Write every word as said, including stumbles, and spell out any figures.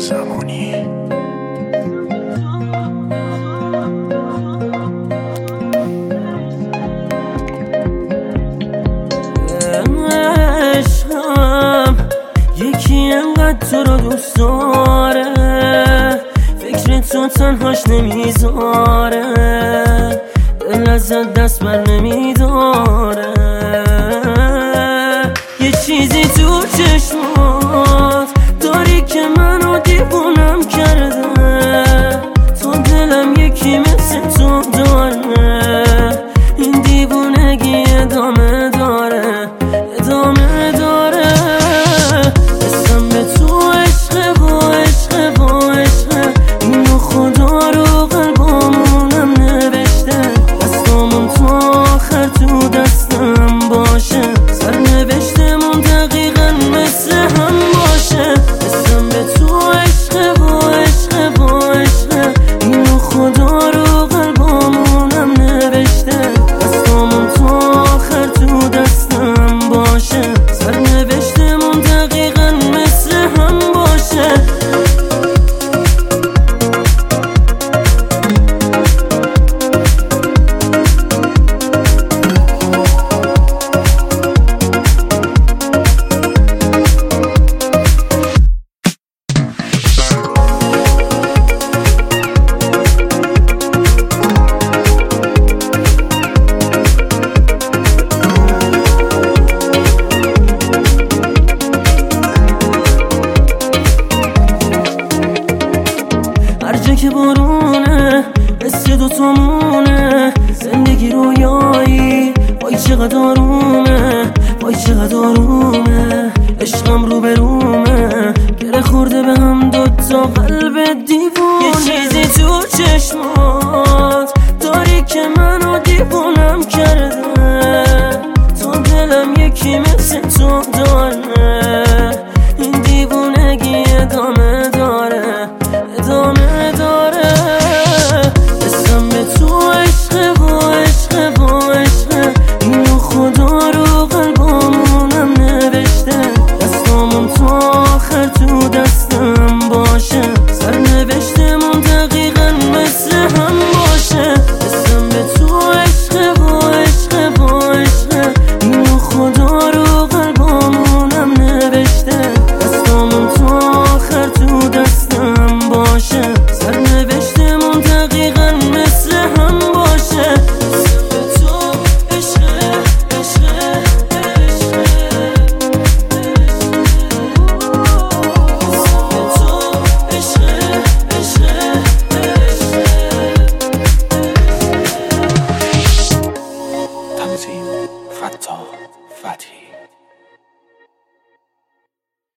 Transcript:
زمانی. عشقم یکی انقدر تو رو دوست داره، فکر تو تنهاش نمیذاره، دل ازت دست بر نمیداره. یه چیزی تو چشمات داری که منو دیوونم کرده، تو دلم یکی مثل تو داره، این دیوونگی ادامه داره ادامه داره. اسم به تو عشقه و عشقه و عشقه، اینو خدا رو قلبامونم نوشته، دستامون تا آخر تو دستم باشه، سرنوشتمون دقیقا مثل هم باشه. اسم به تو عشقه و عشقه و عشقه، اینو خدا رو قلبامونم نوشته، دستامون تا آخر تو دستم باشه، سرنوشتمون دقیقا مثل هم باشه. هر جا که بارونه مثل دوتامونه، زندگی رویایی وای چقدر آرومه وای چقدر آرومه، عشقم رو به رومه، گره خورده به هم دوتا قلب دیوونه. یه چیزی تو چشمات داری که منو دیوونم کرده، تو دلم یکی مثل تو داره، این دیوونگی ادامه داره ادامه داره. اسم به تو عشقه و عشقه و عشقه، اینو خدا رو قلبامونم نوشته، دستامون تا آخر تو دستم باشه، سرنوشتمون دقیقا مثل هم باشه. اسم به تو عشقه و عشقه و عشقه، اینو خدا رو قلبامونم نوشته، دستامون تا آخر تو دستم باشه، سرنوشتمون دقیقا مثل هم باشه. اسم به تو عشقه عشقه عشقه، اسم به تو عشقه عشقه عشقه. تنظیم فتاح فتحی.